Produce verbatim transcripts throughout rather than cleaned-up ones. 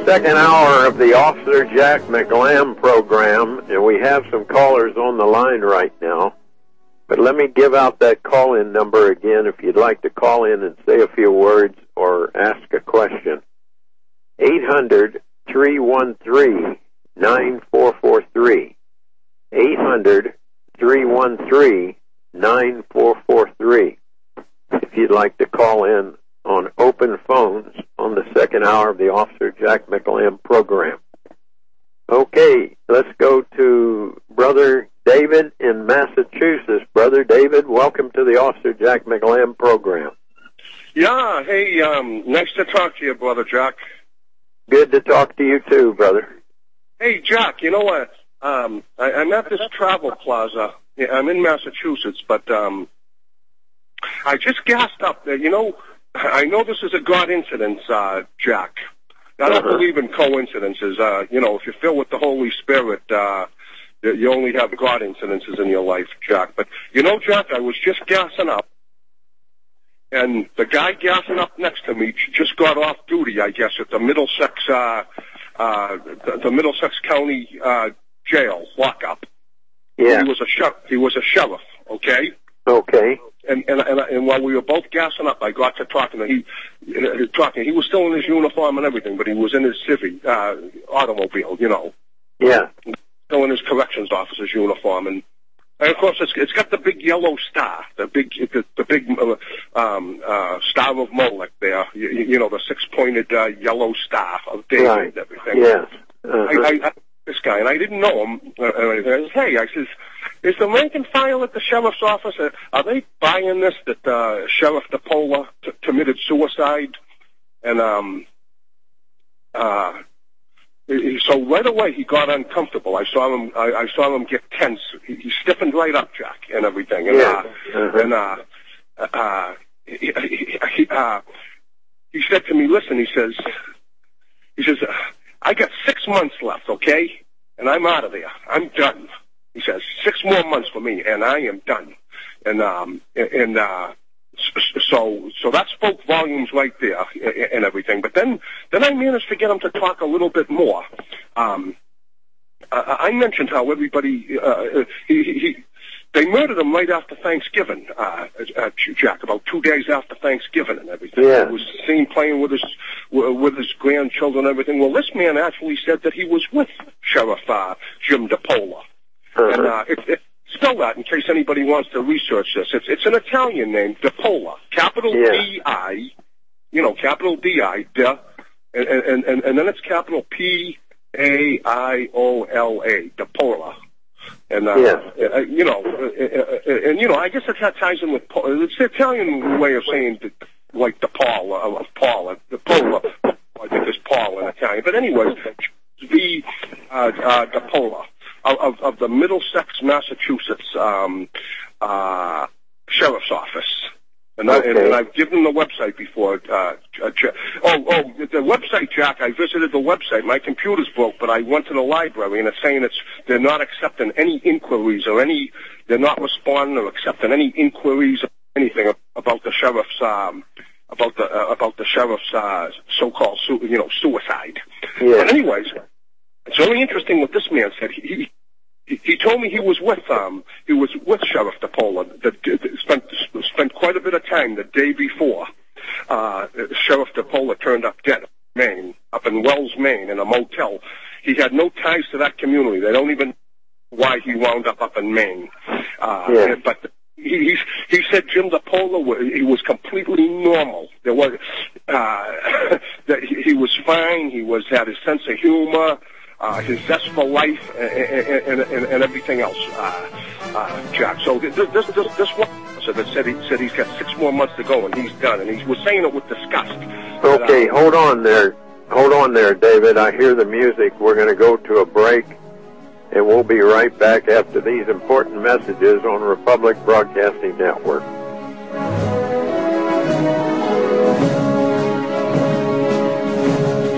second hour of the Officer Jack McLam program, and we have some callers on the line right now. But let me give out that call-in number again if you'd like to call in and say a few words or ask a question. eight hundred, three one three, nine four four three. eight hundred, three one three, nine four four three. If you'd like to call in on open phones on the second hour of the Officer Jack McLam program. Okay, let's go to Brother David in Massachusetts. Brother David, welcome to the Officer Jack McLam program. Yeah, hey, um, nice to talk to you, Brother Jack. Good to talk to you too, brother. Hey, Jack, you know what? Um, I, I'm at this travel plaza. Yeah, I'm in Massachusetts, but um, I just gassed up there. You know, I know this is a God incident, uh, Jack. I don't Uh-huh. believe in coincidences. Uh, you know, if you're filled with the Holy Spirit, uh, you only have God incidences in your life, Jack. But, you know, Jack, I was just gassing up, and the guy gassing up next to me just got off duty, I guess, at the Middlesex, uh, uh, the, the Middlesex County uh, jail lockup. Yeah. He was a sheriff. He was a sheriff. Okay. Okay. And and and, and while we were both gassing up, I got to talking to he uh, talking. He was still in his uniform and everything, but he was in his civvy uh, automobile. You know. Yeah. Still in his corrections officer's uniform, and, and of course it's it's got the big yellow star, the big the, the big uh, um, uh, star of Molech there. You, you know, the six pointed uh, yellow star of David Right. and everything. Yes. Uh-huh. I, I, I, this guy, and I didn't know him. Uh, I said, hey, I says, is the rank and file at the sheriff's office, uh, are they buying this that uh, Sheriff DePola t- committed suicide? And um, uh, he, so right away he got uncomfortable. I saw him. I, I saw him get tense. He, he stiffened right up, Jack, and everything. And Yeah. uh, Uh-huh. and uh, uh, he, he, he, uh, he said to me, listen, he says, he says. Uh, I got six months left, okay? And I'm out of there. I'm done. He says, six more months for me, and I am done. And, um, and, uh, so, so that spoke volumes right there and everything. But then, then I managed to get him to talk a little bit more. Um, I, I mentioned how everybody, uh, he, he, they murdered him right after Thanksgiving, uh, uh, Jack, about two days after Thanksgiving and everything. Yeah. He was seen playing with his, with his grandchildren and everything. Well, this man actually said that he was with Sheriff, uh, Jim DePola. Uh-huh. And, uh, it, it, spell that in case anybody wants to research this. It's, it's an Italian name, DePola. Capital Yeah. D I, you know, capital D I, de, and, and, and, and then it's capital P A I O L A, DePola. And, uh, Yeah. uh, you know, uh, uh, and, you know, I guess it ties in with Paul. It's the Italian way of saying, the, like, the Paul, uh, of Paul, uh, the Pola. I think there's Paul in Italian. But anyways, the, uh, uh, the Pola of, of the Middlesex, Massachusetts, um, uh, Sheriff's Office. And, okay. I, and, and I've given the website before. Uh, uh, oh, oh, the website, Jack. I visited the website. My computer's broke, but I went to the library, and it's saying it's they're not accepting any inquiries or any. They're not responding or accepting any inquiries or anything about the sheriff's um, about the uh, about the sheriff's uh, so-called su- you know suicide. Yeah. But anyways, it's very interesting what this man said. He. he He, he told me he was with um he was with Sheriff DePola. That spent spent quite a bit of time the day before. Uh, Sheriff DePola turned up dead in Maine, up in Wells, Maine, in a motel. He had no ties to that community. They don't even know why he wound up up in Maine. Uh, yeah. But he he, he said Jim DePola he was completely normal. There was uh, that he, he was fine. He was had his sense of humor. Uh, his zest for life and, and, and, and everything else, uh, uh, Jack. So this this this, this one officer that said he said he's got six more months to go and he's done, and he was saying it with disgust. Okay, But, uh, hold on there, hold on there, David. I hear the music. We're going to go to a break, and we'll be right back after these important messages on Republic Broadcasting Network.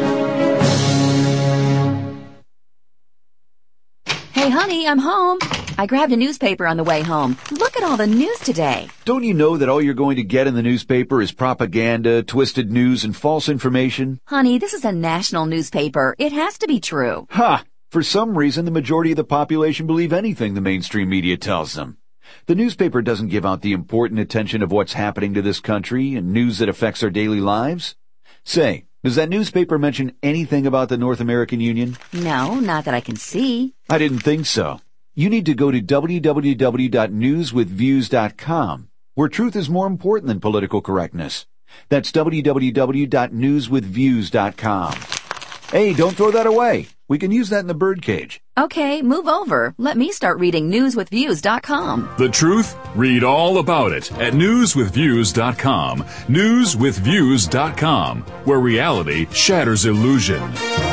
Hey, honey, I'm home. I grabbed a newspaper on the way home. Look at all the news today. Don't you know that all you're going to get in the newspaper is propaganda, twisted news, and false information? Honey, this is a national newspaper. It has to be true. Ha! For some reason, the majority of the population believe anything the mainstream media tells them. The newspaper doesn't give out the important attention of what's happening to this country and news that affects our daily lives. Say, does that newspaper mention anything about the North American Union? No, not that I can see. I didn't think so. You need to go to w w w dot news with views dot com, where truth is more important than political correctness. That's w w w dot news with views dot com. Hey, don't throw that away. We can use that in the birdcage. Okay, move over. Let me start reading news with views dot com. The truth? Read all about it at news with views dot com. news with views dot com, where reality shatters illusion.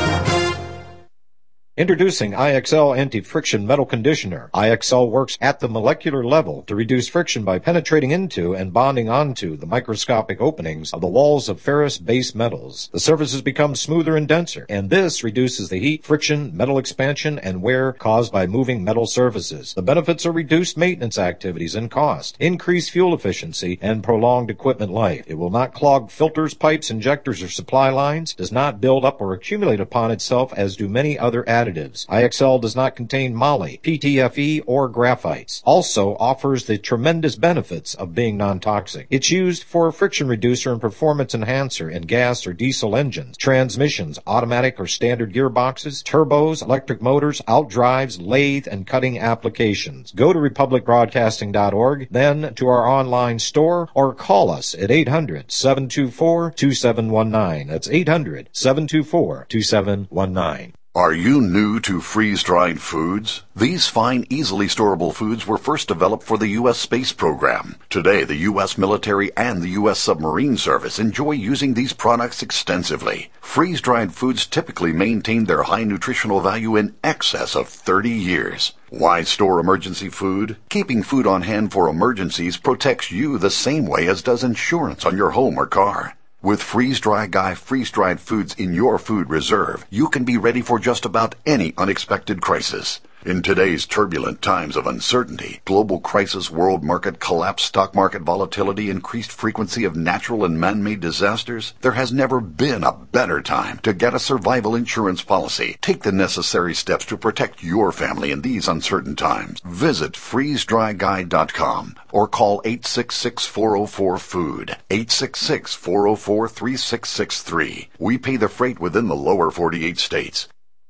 Introducing I X L Anti-Friction Metal Conditioner. I X L works at the molecular level to reduce friction by penetrating into and bonding onto the microscopic openings of the walls of ferrous base metals. The surfaces become smoother and denser, and this reduces the heat, friction, metal expansion, and wear caused by moving metal surfaces. The benefits are reduced maintenance activities and cost, increased fuel efficiency, and prolonged equipment life. It will not clog filters, pipes, injectors, or supply lines, does not build up or accumulate upon itself as do many other additives. I X L does not contain moly, P T F E, or graphites. Also offers the tremendous benefits of being non-toxic. It's used for a friction reducer and performance enhancer in gas or diesel engines, transmissions, automatic or standard gearboxes, turbos, electric motors, outdrives, lathe, and cutting applications. Go to republic broadcasting dot org, then to our online store, or call us at eight hundred, seven two four, two seven one nine. That's eight hundred, seven two four, two seven one nine. Are you new to freeze-dried foods? These fine, easily storable foods were first developed for the U S space program. Today, the U S military and the U S submarine service enjoy using these products extensively. Freeze-dried foods typically maintain their high nutritional value in excess of thirty years. Why store emergency food? Keeping food on hand for emergencies protects you the same way as does insurance on your home or car. With Freeze-Dry Guy freeze-dried foods in your food reserve, you can be ready for just about any unexpected crisis. In today's turbulent times of uncertainty, global crisis, world market collapse, stock market volatility, increased frequency of natural and man-made disasters, there has never been a better time to get a survival insurance policy. Take the necessary steps to protect your family in these uncertain times. Visit freeze dry guy dot com or call eight six six, four oh four, food, eight six six, four oh four, three six six three. We pay the freight within the lower forty-eight states.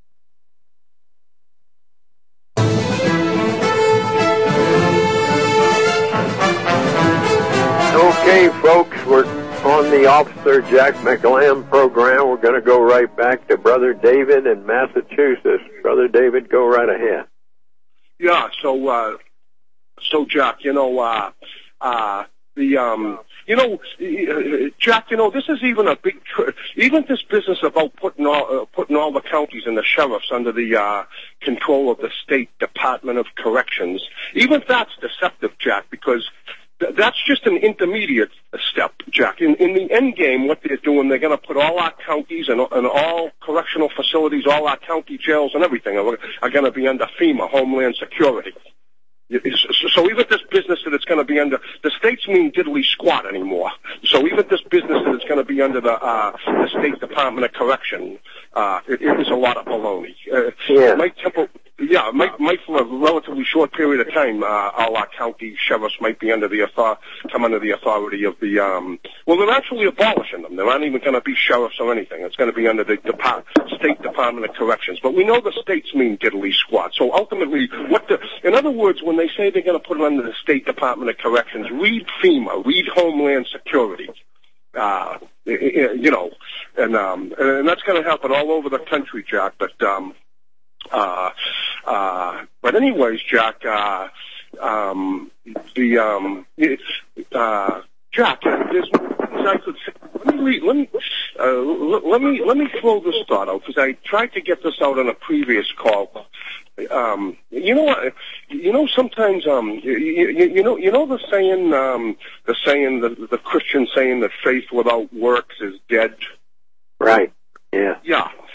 Okay, folks, we're on the Officer Jack McLam program. We're going to go right back to Brother David in Massachusetts. Brother David, go right ahead. Yeah, so, uh, so Jack, you know, uh, uh, the, um, you know, Jack, you know, this is even a big, tr- even this business about putting all, uh, putting all the counties and the sheriffs under the, uh, control of the State Department of Corrections, even that's deceptive, Jack, because that's just an intermediate step, Jack. In, in the end game, what they're doing, they're going to put all our counties and, and all correctional facilities, all our county jails and everything are, are going to be under FEMA, Homeland Security. So even this business that it's going to be under, the states mean diddly squat anymore. So even this business that it's going to be under the, uh, the State Department of Correction, uh, it, it is a lot of baloney. Uh, yeah. My temple, yeah, might, might for a relatively short period of time, uh, all our county sheriffs might be under the author, come under the authority of the, um, well, they're actually abolishing them. They're not even going to be sheriffs or anything. It's going to be under the Depart- State Department of Corrections. But we know the states mean diddly squat. So ultimately, what the, in other words, when they say they're going to put it under the State Department of Corrections, read FEMA, read Homeland Security. Uh, you know, and, um, and that's going to happen all over the country, Jack. But, um, uh, uh, but anyways, Jack, uh, um, the, um, uh, Jack, there's, I could say, let me, let me, uh, let me, let me throw this thought out, because I tried to get this out on a previous call. Um, you know what, you know, sometimes, um, you, you, you know, you know the saying, um, the saying, the, the Christian saying that faith without works is dead? Right. Yeah. Yeah.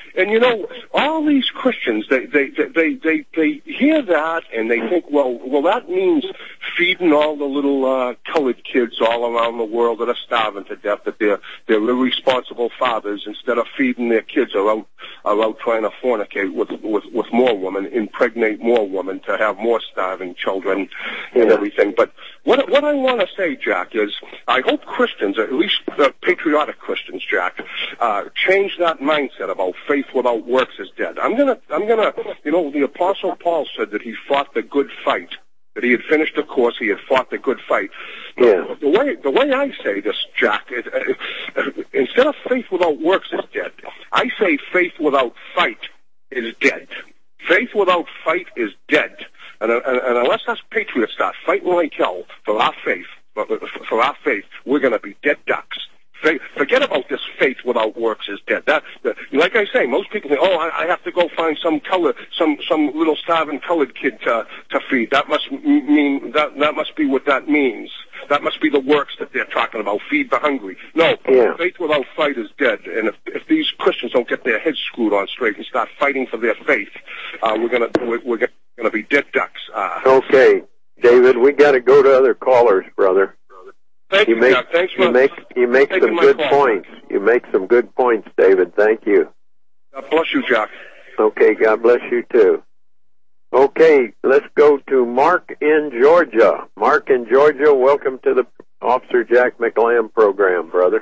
And you know, all these Christians, they they they they they hear that and they think, well, well, that means feeding all the little uh, colored kids all around the world that are starving to death. That they're they're irresponsible fathers. Instead of feeding their kids, are out are out trying to fornicate with with with more women, impregnate more women to have more starving children and Yeah. everything. But what what I want to say, Jack, is I hope Christians, at least uh, patriotic Christians, Jack, uh, change that mindset about faith without works is dead. I'm gonna, I'm gonna, you know, the Apostle Paul said that he fought the good fight, that he had finished the course, he had fought the good fight. Yeah. The way, the way I say this, Jack, is, uh, instead of faith without works is dead, I say faith without fight is dead. Faith without fight is dead. And, and, and unless us patriots start fighting like hell for our faith, for, for our faith, we're going to be dead ducks. Faith, forget about this faith without works is dead. That, that, like I say, most people think, oh, I, I have to go find some color, some some little starving colored kid to to feed. That must mean that that must be what that means. That must be the works that they're talking about. Feed the hungry. No, Yeah. faith without fight is dead. And if if these Christians don't get their heads screwed on straight and start fighting for their faith, uh, we're gonna we're, we're gonna be dead ducks. Uh, Okay, David, we got to go to other callers, brother. Thank You you, make Jack. Thanks for you make you make taking some my good call. points. You make some good points, David. Thank you. God bless you, Jack. Okay, God bless you too. Okay, let's go to Mark in Georgia. Mark in Georgia, welcome to the Officer Jack McLam program, brother.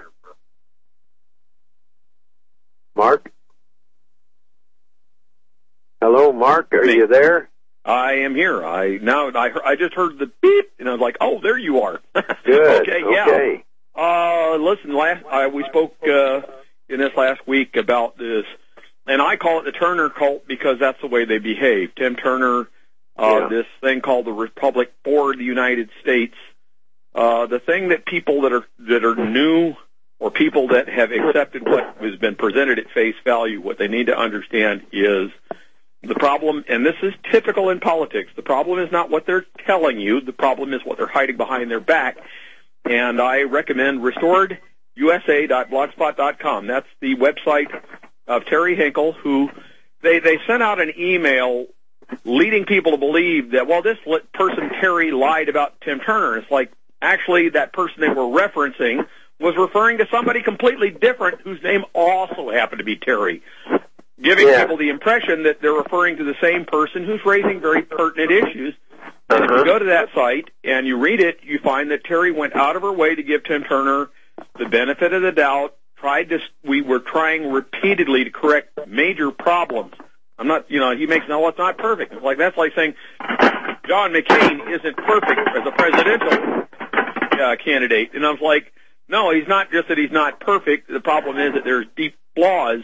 Mark? Hello, Mark, are you there? I am here. I now I I just heard the beep, and I was like, "Oh, there you are." Good. okay, yeah. Okay. Uh, listen, last uh, we spoke uh, in this last week about this, and I call it the Turner cult because that's the way they behave. Tim Turner, uh, Yeah. this thing called the Republic for the United States. Uh, the thing that people that are that are new or people that have accepted what has been presented at face value, what they need to understand is the problem, and this is typical in politics, the problem is not what they're telling you, the problem is what they're hiding behind their back. And I recommend restored U S A dot blogspot dot com. That's the website of Terry Hinkle, who they, they sent out an email leading people to believe that, well, this person, Terry, lied about Tim Turner. It's like, actually, that person they were referencing was referring to somebody completely different whose name also happened to be Terry, giving Yeah. people the impression that they're referring to the same person who's raising very pertinent issues. And if you go to that site and you read it, you find that Terry went out of her way to give Tim Turner the benefit of the doubt, tried to, we were trying repeatedly to correct major problems. I'm not, you know, he makes, no, it's not perfect. It's like, that's like saying John McCain isn't perfect as a presidential uh, candidate. And I was like, no, he's not just that he's not perfect. The problem is that there's deep flaws.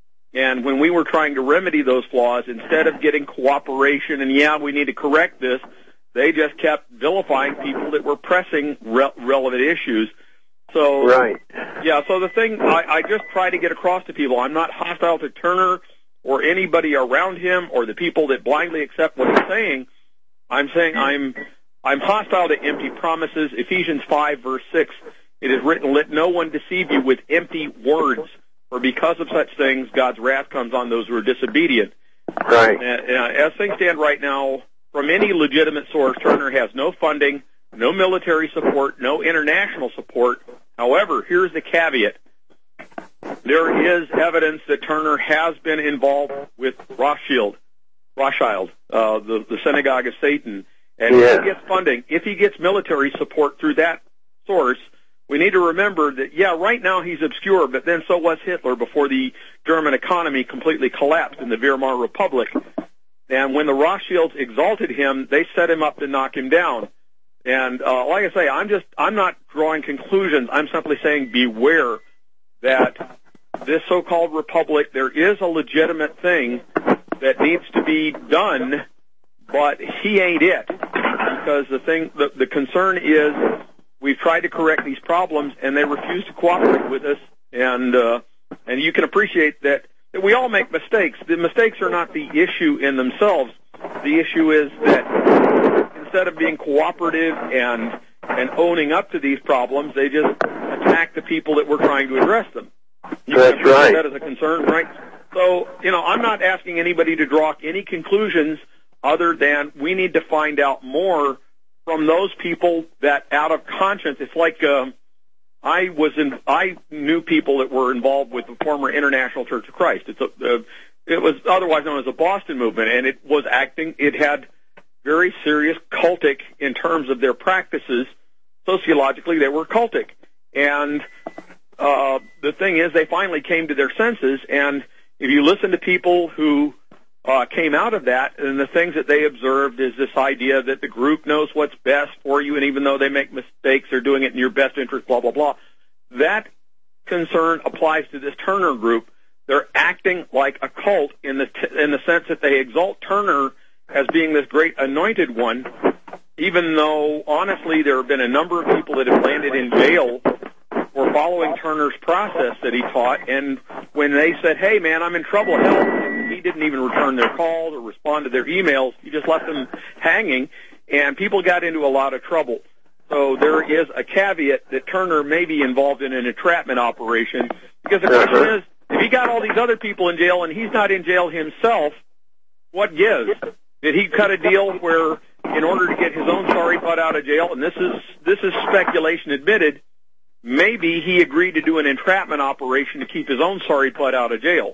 And when we were trying to remedy those flaws, instead of getting cooperation and, yeah, we need to correct this, they just kept vilifying people that were pressing re- relevant issues. So, Right. yeah, so the thing I, I just try to get across to people, I'm not hostile to Turner or anybody around him or the people that blindly accept what he's saying. I'm saying I'm I'm hostile to empty promises. Ephesians five, verse six, it is written, let no one deceive you with empty words, for because of such things, God's wrath comes on those who are disobedient. Right. And, uh, as things stand right now, from any legitimate source, Turner has no funding, no military support, no international support. However, here's the caveat. There is evidence that Turner has been involved with Rothschild, Rothschild, uh, the, the synagogue of Satan. And Yeah. if he gets funding, if he gets military support through that source, we need to remember that, yeah, right now he's obscure, but then so was Hitler before the German economy completely collapsed in the Weimar Republic. And when the Rothschilds exalted him, they set him up to knock him down. And uh, like I say, I'm just I'm not drawing conclusions. I'm simply saying beware that this so-called republic, there is a legitimate thing that needs to be done, but he ain't it. Because the thing, the, the concern is we've tried to correct these problems, and they refuse to cooperate with us. And uh, and you can appreciate that, that we all make mistakes. The mistakes are not the issue in themselves. The issue is that instead of being cooperative and and owning up to these problems, they just attack the people that we're trying to address them. You That's can appreciate right. that as a concern, right? So, you know, I'm not asking anybody to draw any conclusions other than we need to find out more from those people that out of conscience, it's like, um, I was in, I knew people that were involved with the former International Church of Christ. It's a, uh, it was otherwise known as the Boston Movement, and it was acting, it had very serious cultic in terms of their practices. Sociologically, they were cultic. And uh, the thing is, they finally came to their senses, and if you listen to people who uh, came out of that, and the things that they observed is this idea that the group knows what's best for you, and even though they make mistakes, they're doing it in your best interest, blah, blah, blah. That concern applies to this Turner group. They're acting like a cult in the t- in the sense that they exalt Turner as being this great anointed one, even though, honestly, there have been a number of people that have landed in jail for following Turner's process that he taught, and when they said, hey, man, I'm in trouble, help, he didn't even return their calls or respond to their emails. He just left them hanging, and people got into a lot of trouble. So there is a caveat that Turner may be involved in an entrapment operation, because the question is, if he got all these other people in jail and he's not in jail himself, what gives? Did he cut a deal where, in order to get his own sorry butt out of jail, and this is this is speculation admitted, maybe he agreed to do an entrapment operation to keep his own sorry butt out of jail.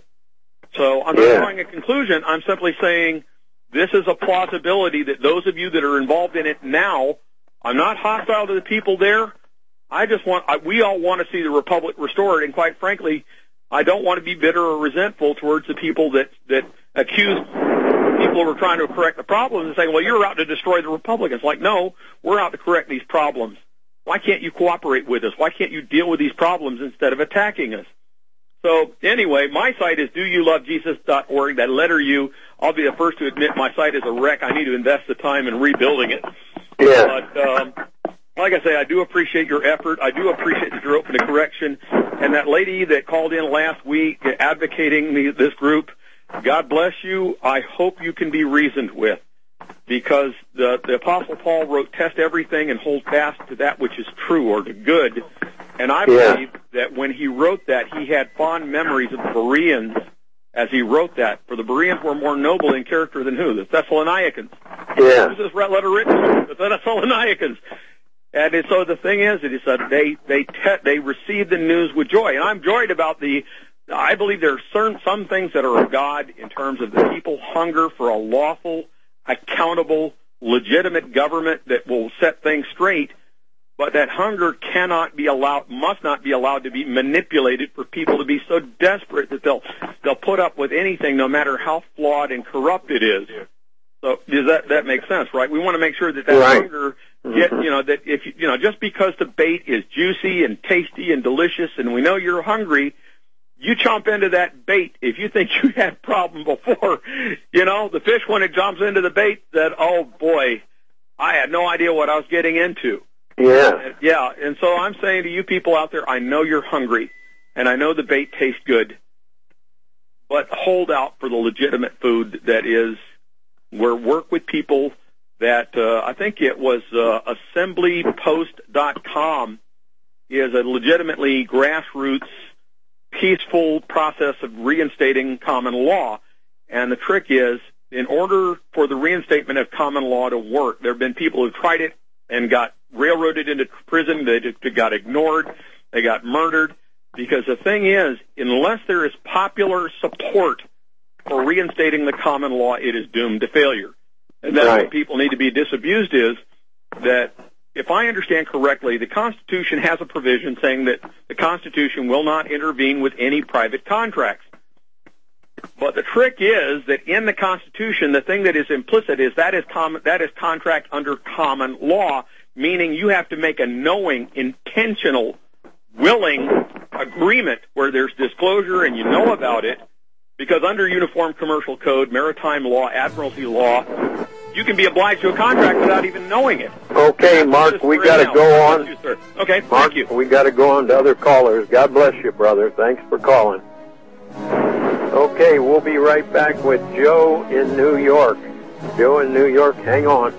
So I'm not Yeah. drawing a conclusion. I'm simply saying this is a plausibility that those of you that are involved in it now, I'm not hostile to the people there. I just want, I, we all want to see the Republic restored, and quite frankly, I don't want to be bitter or resentful towards the people that, that accuse people who are trying to correct the problems and saying, well, you're out to destroy the Republic. It's like, no, we're out to correct these problems. Why can't you cooperate with us? Why can't you deal with these problems instead of attacking us? So anyway, my site is do you love Jesus dot org. That letter U, I'll be the first to admit my site is a wreck. I need to invest the time in rebuilding it. Yeah. But um, like I say, I do appreciate your effort. I do appreciate that you're open to correction. And that lady that called in last week advocating the, this group, God bless you. I hope you can be reasoned with, because the, the Apostle Paul wrote, test everything and hold fast to that which is true or to good. And I Yeah. believe that when he wrote that, he had fond memories of the Bereans as he wrote that. For the Bereans were more noble in character than who? The Thessalonians. Yeah. Who's this letter written to? The Thessalonians. And it, so the thing is, it is that they they te- they received the news with joy, and I'm joyed about the. I believe there are certain some things that are of God in terms of the people hunger for a lawful, accountable, legitimate government that will set things straight. But that hunger cannot be allowed, must not be allowed to be manipulated for people to be so desperate that they'll they'll put up with anything, no matter how flawed and corrupt it is. So does that that make sense, right? We want to make sure that that Right. hunger, get, you know, that if you, you know, just because the bait is juicy and tasty and delicious, and we know you're hungry, you chomp into that bait. If you think you had a problem before, you know, the fish when it jumps into the bait, that oh boy, I had no idea what I was getting into. Yeah. Yeah, and so I'm saying to you people out there, I know you're hungry, and I know the bait tastes good, but hold out for the legitimate food that is, where work with people that, uh, I think it was uh, assembly post dot com is a legitimately grassroots, peaceful process of reinstating common law. And the trick is, in order for the reinstatement of common law to work, there have been people who tried it and got railroaded into prison. They just got ignored. They got murdered. Because the thing is, unless there is popular support for reinstating the common law, it is doomed to failure. And that's Right. what people need to be disabused is that, if I understand correctly, the Constitution has a provision saying that the Constitution will not intervene with any private contracts. But the trick is that in the Constitution, the thing that is implicit is that is common, that is contract under common law, meaning you have to make a knowing, intentional, willing agreement where there's disclosure and you know about it, because under Uniform Commercial Code, maritime law, admiralty law, you can be obliged to a contract without even knowing it. Okay, Mark, we got to go on. Thank you, sir. Okay, Mark, thank you. we got to go on to other callers. God bless you, brother. Thanks for calling. Okay, we'll be right back with Joe in New York. Joe in New York, hang on.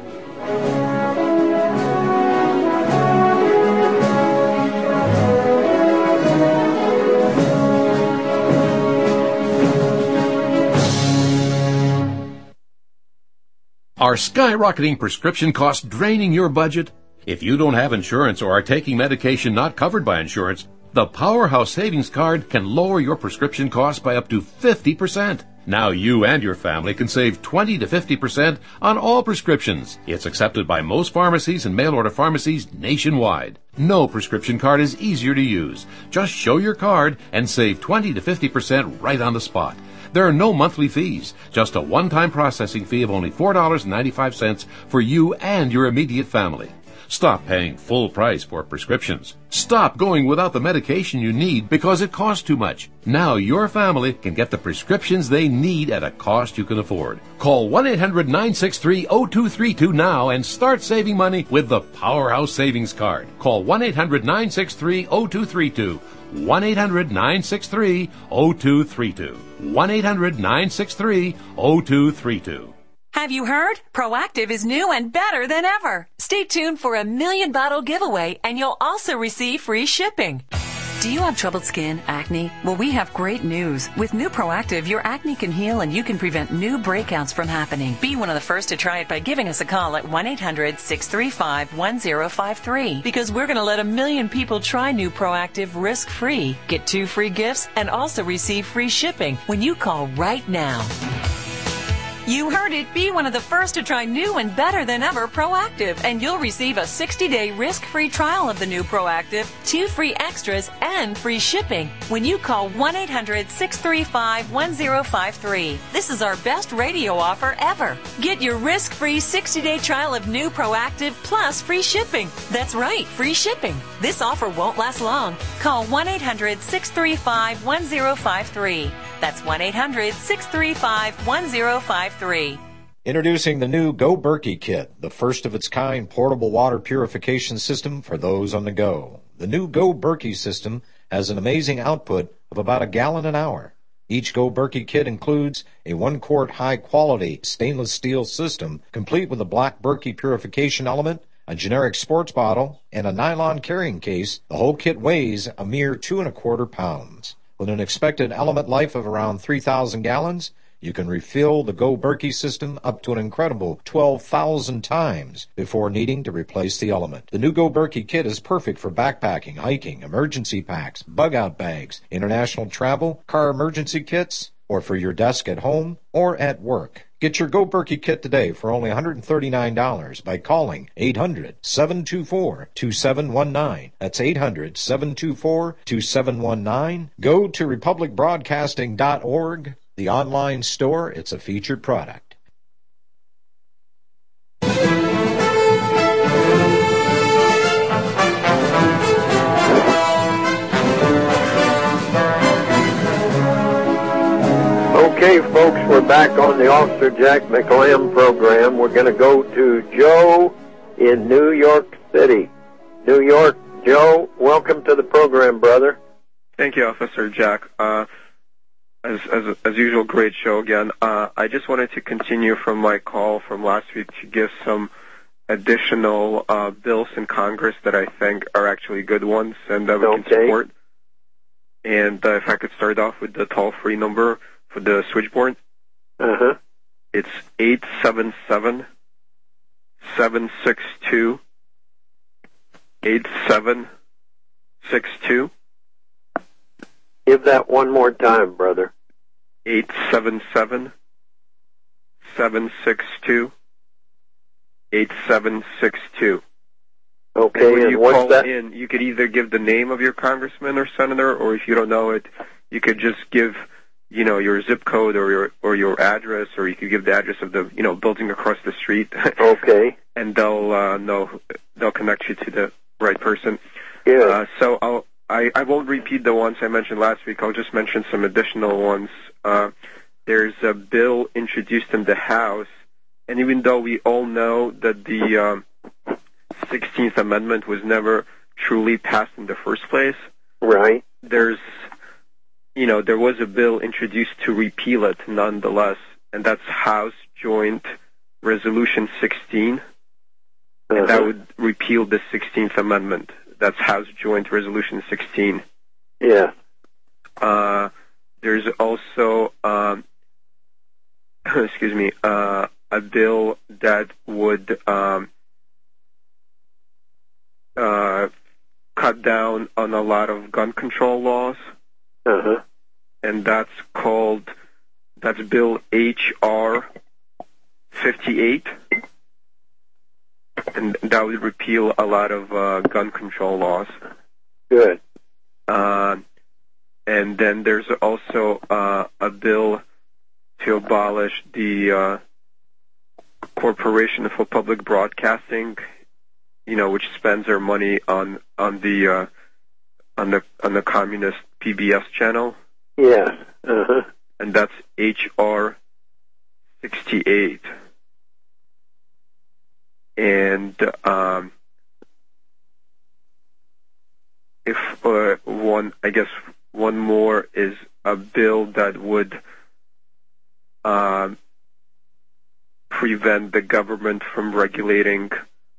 Are skyrocketing prescription costs draining your budget? If you don't have insurance or are taking medication not covered by insurance, the Powerhouse Savings Card can lower your prescription costs by up to fifty percent. Now you and your family can save twenty to fifty percent on all prescriptions. It's accepted by most pharmacies and mail-order pharmacies nationwide. No prescription card is easier to use. Just show your card and save twenty to fifty percent right on the spot. There are no monthly fees, just a one-time processing fee of only four dollars and ninety-five cents for you and your immediate family. Stop paying full price for prescriptions. Stop going without the medication you need because it costs too much. Now your family can get the prescriptions they need at a cost you can afford. Call one eight hundred nine six three zero two three two now and start saving money with the Powerhouse Savings Card. Call one eight hundred nine six three zero two three two. one eight hundred nine six three zero two three two. one eight hundred nine six three zero two three two. Have you heard? Proactive is new and better than ever. Stay tuned for a million bottle giveaway and you'll also receive free shipping. Do you have troubled skin, acne? Well, we have great news. With new Proactive, your acne can heal and you can prevent new breakouts from happening. Be one of the first to try it by giving us a call at one eight hundred six three five one zero five three because we're going to let a million people try new Proactive risk-free. Get two free gifts and also receive free shipping when you call right now. You heard it. Be one of the first to try new and better than ever Proactive, and you'll receive a sixty-day risk-free trial of the new Proactive, two free extras, and free shipping when you call one eight hundred six three five one zero five three. This is our best radio offer ever. Get your risk-free sixty-day trial of new Proactive plus free shipping. That's right, free shipping. This offer won't last long. Call one eight hundred six three five one zero five three. That's one eight hundred six three five one zero five three. Introducing the new Go Berkey Kit, the first of its kind portable water purification system for those on the go. The new Go Berkey system has an amazing output of about a gallon an hour. Each Go Berkey kit includes a one-quart high-quality stainless steel system, complete with a black Berkey purification element, a generic sports bottle, and a nylon carrying case. The whole kit weighs a mere two and a quarter pounds. With an expected element life of around three thousand gallons, you can refill the Go Berkey system up to an incredible twelve thousand times before needing to replace the element. The new Go Berkey kit is perfect for backpacking, hiking, emergency packs, bug-out bags, international travel, car emergency kits, or for your desk at home or at work. Get your Go Berkey kit today for only one hundred thirty-nine dollars by calling eight hundred seven two four two seven one nine. That's eight hundred seven two four two seven one nine. Go to republic broadcasting dot org, the online store. It's a featured product. Okay, folks, we're back on the Officer Jack McLam program. We're going to go to Joe in New York City. New York, Joe, welcome to the program, brother. Thank you, Officer Jack. Uh, as, as, as usual, great show again. Uh, I just wanted to continue from my call from last week to give some additional uh, bills in Congress that I think are actually good ones and that we okay. can support. And uh, if I could start off with the toll-free number for the switchboard. Uh-huh. It's eight seven seven, seven six two, eight seven six two. Give that one more time, brother. eight seven seven, seven six two, eight seven six two. Okay, and when and you what's call that? in, you could either give the name of your congressman or senator, or if you don't know it, you could just give, you know, your zip code or your or your address, or you could give the address of the, you know, building across the street. Okay. And they'll uh, know they'll connect you to the right person. Yeah. Uh, so I'll, I I won't repeat the ones I mentioned last week. I'll just mention some additional ones. Uh, there's a bill introduced in the House, and even though we all know that the um, sixteenth Amendment was never truly passed in the first place, right? There's You know, there was a bill introduced to repeal it nonetheless, and that's House Joint Resolution sixteen. Uh-huh. And that would repeal the sixteenth Amendment. That's House Joint Resolution sixteen. Yeah. Uh, there's also, um, excuse me, uh, a bill that would um, uh, cut down on a lot of gun control laws. Uh-huh. And that's called, that's Bill H R fifty-eight. And that would repeal a lot of uh, gun control laws. Good. Uh, and then there's also uh, a bill to abolish the uh, Corporation for Public Broadcasting, you know, which spends their money on on the uh, on the on the communist P B S channel. Yeah. Uh-huh. And that's H R sixty-eight. And um, if uh, one, I guess one more is a bill that would uh, prevent the government from regulating,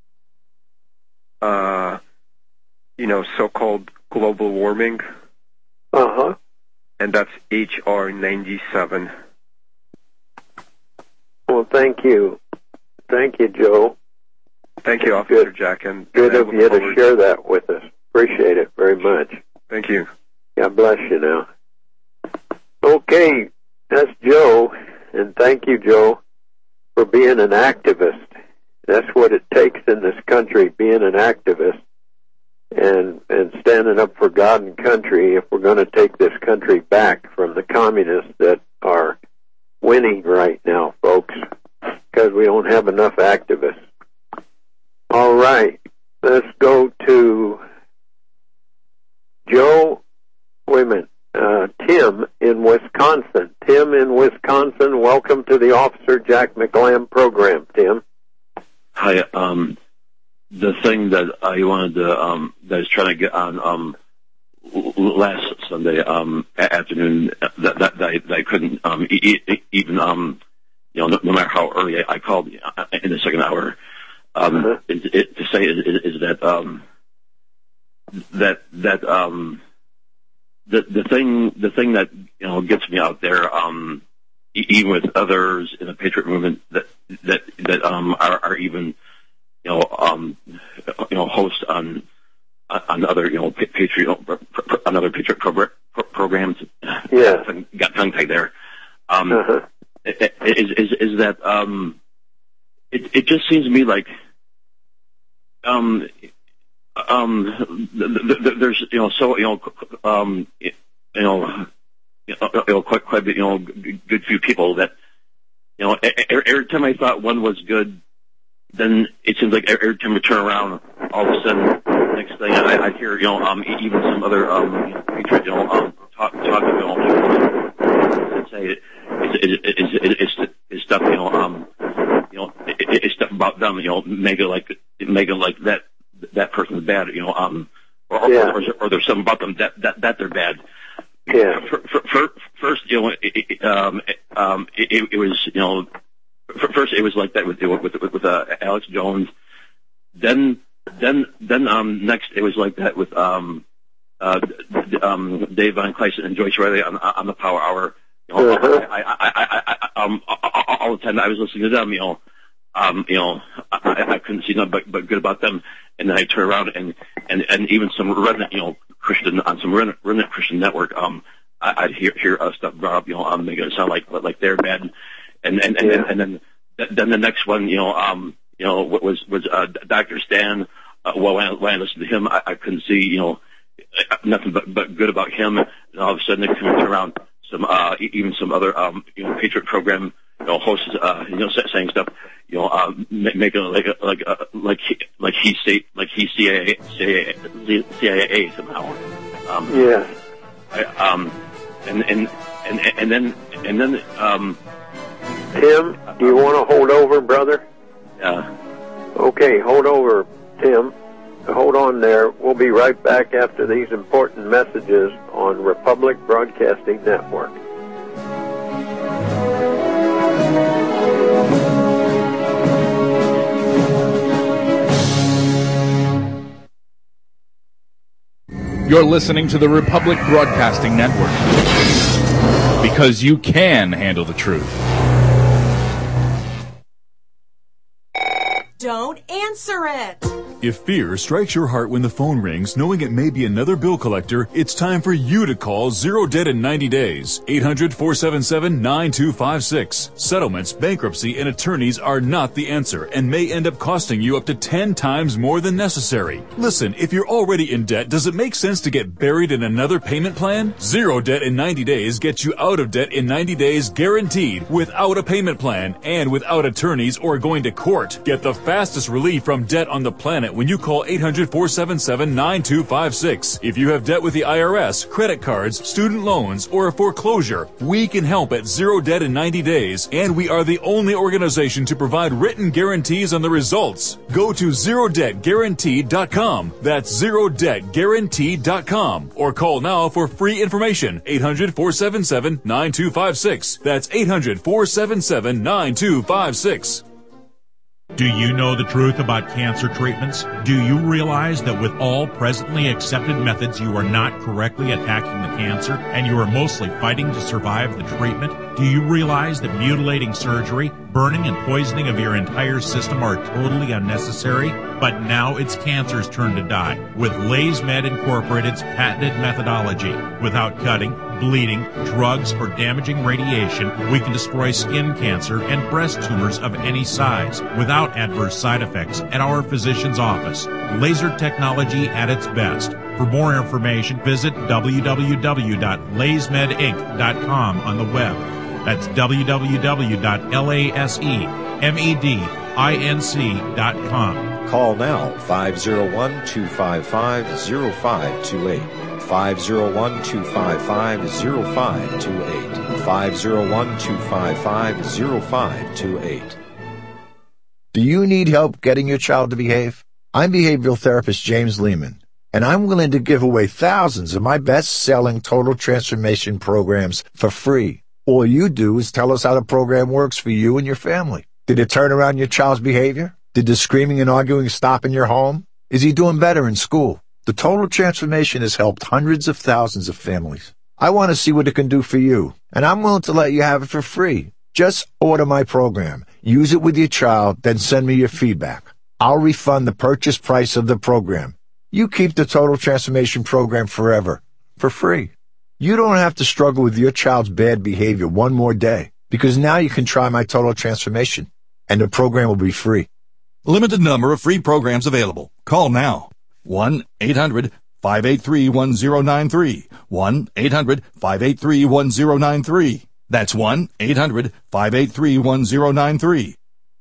uh, you know, so-called global warming. Uh-huh. And that's H R ninety-seven. Well, thank you. Thank you, Joe. Thank you, Officer Good. Jack. And Good and of you to share that with us. Appreciate it very much. Thank you. God bless you now. Okay, that's Joe, and thank you, Joe, for being an activist. That's what it takes in this country, being an activist and and standing up for God and country if we're going to take this country back from the communists that are winning right now, folks, because we don't have enough activists. All right, let's go to Joe, wait a minute, uh, Tim in Wisconsin. Tim in Wisconsin, welcome to the Officer Jack McLam program, Tim. Hi, um, the thing that I wanted to, um, that I was trying to get on, um, last Sunday, um, afternoon, that, that, that, I, that I couldn't, um, e- e- even, um, you know, no, no matter how early I, I called in the second hour, um, uh-huh. it, it, to say is, is that, um, that, that, um, the, the thing, the thing that, you know, gets me out there, um, even with others in the Patriot movement that, that, that, um, are, are even, you know, um, you know, hosts on, on other, you know, Patriot, on other Patriot pro- pro- programs. Yeah. Got tongue tied there. Um, uh-huh. is, is, is that, um, it, it just seems to me like, um, um, th- th- there's, you know, so, you know, um, you know, you know, quite, quite a bit, you know, good few people that, you know, every time I thought one was good, then it seems like every time we turn around, all of a sudden, next thing I, I hear, you know, um, even some other, um, Patriot, you know, um, talk, talking, you know, and say it, it's, it's, it's, it's, it's stuff, you know, um, you know, it, it's stuff about them, you know, make it like, make it like that, that person's bad, you know, um, or, yeah. or, or, or there's something about them that, that, that they're bad. Yeah. For, for, for, first, you know, it, it, um, um, it, it was, you know, first it was like that with with with, with uh, Alex Jones. Then, then, then, um, next it was like that with um, uh, um, Dave Von Kleisen and Joyce Riley on, on the Power Hour. You know, uh-huh. I, I, I, I, I, um, all the time I was listening to them. You know, um, you know, I, I couldn't see nothing but, but good about them. And then I turn around and and and even some remnant, you know, Christian on some remnant, remnant Christian network. Um, I, I'd hear hear uh, stuff brought up, you know, um, making it sound like like they're bad. And and and, yeah. and, and then then the next one, you know, um, you know, was was uh, Doctor Stan. Uh, well, when I, when I listened to him, I, I couldn't see, you know, nothing but but good about him. And all of a sudden, they come around some uh, even some other um, you know, Patriot program, you know, hosts, uh, you know, saying stuff, you know, uh, making like a, like a, like he, like he state like he C I A C I A somehow. Um, yeah. I, um, and and and and then and then um. Tim, do you want to hold over, brother? Yeah. Okay, hold over, Tim. Hold on there. We'll be right back after these important messages on Republic Broadcasting Network. You're listening to the Republic Broadcasting Network, because you can handle the truth. Don't answer it. If fear strikes your heart when the phone rings, knowing it may be another bill collector, it's time for you to call Zero Debt in ninety days. eight hundred, four seven seven, nine two five six. Settlements, bankruptcy, and attorneys are not the answer and may end up costing you up to ten times more than necessary. Listen, if you're already in debt, does it make sense to get buried in another payment plan? Zero Debt in ninety days gets you out of debt in ninety days guaranteed, without a payment plan and without attorneys or going to court. Get the fastest relief from debt on the planet when you call eight hundred, four seven seven, nine two five six. If you have debt with the I R S, credit cards, student loans, or a foreclosure, we can help at Zero Debt in ninety days, and we are the only organization to provide written guarantees on the results. Go to zero debt guaranteed dot com. That's zero debt guaranteed dot com. Or call now for free information. eight hundred, four seven seven, nine two five six. That's eight hundred, four seven seven, nine two five six. Do you know the truth about cancer treatments? Do you realize that with all presently accepted methods, you are not correctly attacking the cancer and you are mostly fighting to survive the treatment? Do you realize that mutilating surgery, burning and poisoning of your entire system are totally unnecessary? But now it's cancer's turn to die with LaysMed Incorporated's patented methodology. Without cutting, bleeding, drugs, or damaging radiation, we can destroy skin cancer and breast tumors of any size without adverse side effects at our physician's office. Laser technology at its best. For more information, visit w w w dot lays med inc dot com on the web. That's w w w dot laysmed inc dot com. Call now, five oh one, two five five, oh five two eight. five oh one, two five five, oh five two eight. five oh one, two five five, oh five two eight. Do you need help getting your child to behave? I'm behavioral therapist James Lehman, and I'm willing to give away thousands of my best-selling total transformation programs for free. All you do is tell us how the program works for you and your family. Did it turn around your child's behavior? Did the screaming and arguing stop in your home? Is he doing better in school? The Total Transformation has helped hundreds of thousands of families. I want to see what it can do for you, and I'm willing to let you have it for free. Just order my program, use it with your child, then send me your feedback. I'll refund the purchase price of the program. You keep the Total Transformation program forever, for free. You don't have to struggle with your child's bad behavior one more day, because now you can try my Total Transformation, and the program will be free. Limited number of free programs available. Call now. one eight hundred, five eight three, one zero nine three. one eight hundred, five eight three, one zero nine three. That's one eight hundred, five eight three, one zero nine three.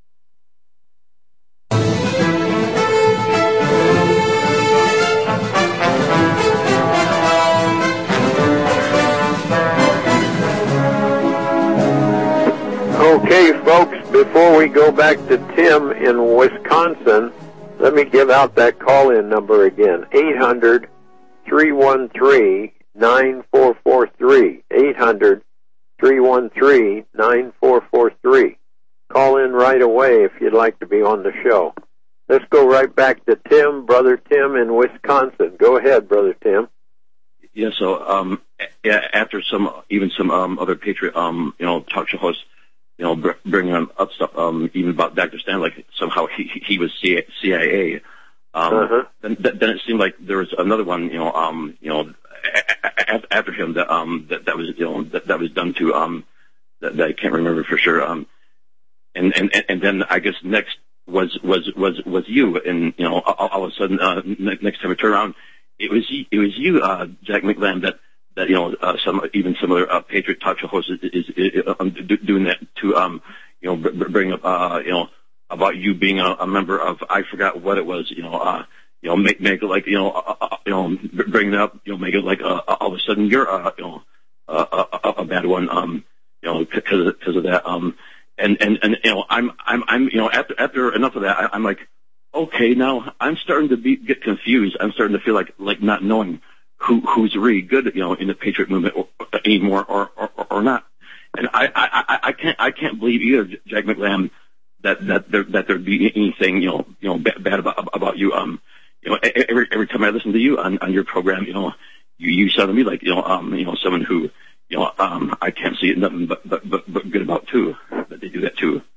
Okay, folks, before we go back to Tim in Wisconsin, let me give out that call-in number again, eight hundred, three one three, nine four four three, eight hundred, three one three, nine four four three. Call in right away if you'd like to be on the show. Let's go right back to Tim, Brother Tim in Wisconsin. Go ahead, Brother Tim. Yeah, so um, after some, even some um, other Patriot, um, you know, talk show hosts, you know, br- bringing up stuff, um, even about Doctor Stan, like somehow he he was C I A. Um, uh-huh. then, then it seemed like there was another one, you know, um, you know, a- after him that um that, that was you know that, that was done to um that, that I can't remember for sure. Um, and and and then I guess next was was was was you, and you know, all, all of a sudden, uh, next time I turn around, it was you, it was you, uh, Jack McLam, that. That you know, uh, some even some other uh, Patriot talk show hosts is, is, is um, do, doing that to um, you know, br- bring up uh, you know, about you being a, a member of, I forgot what it was, you know, uh, you know, make make it like, you know, uh, uh, you know, bring it up, you know, make it like uh, all of a sudden you're uh, you know, uh, a, a bad one, um, you know, because because of that, um, and and and you know, I'm I'm I'm you know, after after enough of that, I, I'm like, okay, now I'm starting to be get confused. I'm starting to feel like like not knowing who who's really good, you know, in the Patriot movement or, anymore, or, or or not. And I, I I can't I can't believe either, Jack McLam, that that there that there'd be anything, you know you know bad, bad about about you. Um, you know, every every time I listen to you on, on your program, you know, you you sound to me like you know um you know someone who you know um I can't see nothing but but but, but good about too. That they do that too.